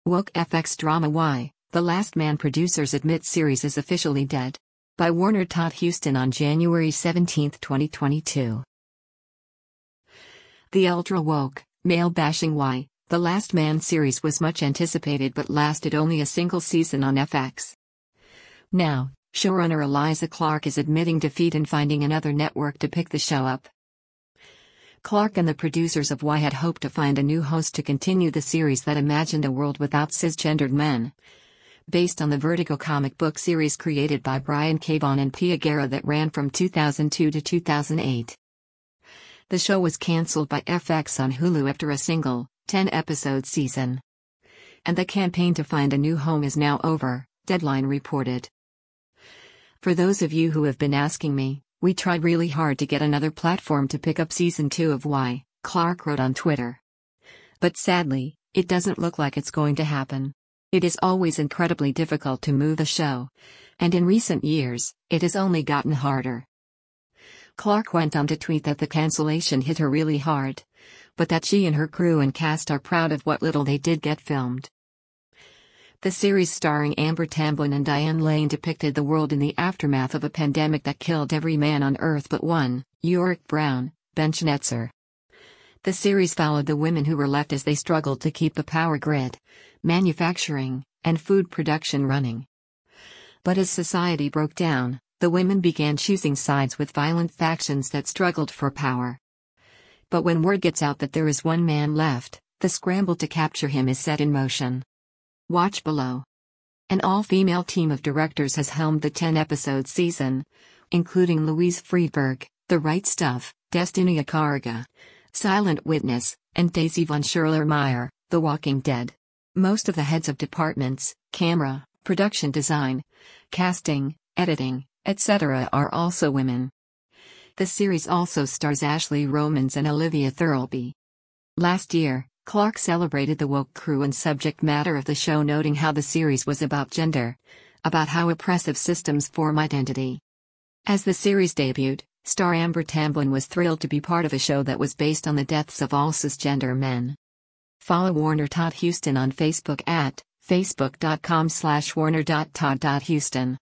Woke FX drama Why, The Last Man producers admit series is officially dead. By Warner Todd Huston on January 17, 2022. The ultra-woke, male-bashing Why, The Last Man series was much anticipated but lasted only a single season on FX. Now, showrunner Eliza Clark is admitting defeat in finding another network to pick the show up. Clark and the producers of Why had hoped to find a new host to continue the series that imagined a world without cisgendered men. Based on the Vertigo comic book series created by Brian K. Vaughan and Pia Guerra that ran from 2002 to 2008. The show was cancelled by FX on Hulu after a single, 10-episode season. And the campaign to find a new home is now over, Deadline reported. For those of you who have been asking me, we tried really hard to get another platform to pick up season 2 of Why, Clark wrote on Twitter. But sadly, it doesn't look like it's going to happen. It is always incredibly difficult to move a show. And in recent years, it has only gotten harder. Clark went on to tweet that the cancellation hit her really hard. But that she and her crew and cast are proud of what little they did get filmed. The series starring Amber Tamblyn and Diane Lane depicted the world in the aftermath of a pandemic that killed every man on Earth but one, Yorick Brown, Ben Schnetzer. The series followed the women who were left as they struggled to keep the power grid, manufacturing, and food production running. But as society broke down, the women began choosing sides with violent factions that struggled for power. But when word gets out that there is one man left, the scramble to capture him is set in motion. Watch below. An all-female team of directors has helmed the 10-episode season, including Louise Friedberg, The Right Stuff, Destiny Akariga, Silent Witness, and Daisy von Scherler-Meyer, The Walking Dead. Most of the heads of departments, camera, production design, casting, editing, etc. are also women. The series also stars Ashley Romans and Olivia Thirlby. Last year, Clark celebrated the woke crew and subject matter of the show, noting how the series was about gender, about how oppressive systems form identity. As the series debuted, star Amber Tamblyn was thrilled to be part of a show that was based on the deaths of all cisgender men. Follow Warner Todd Huston on Facebook at facebook.com/warner.todd.huston.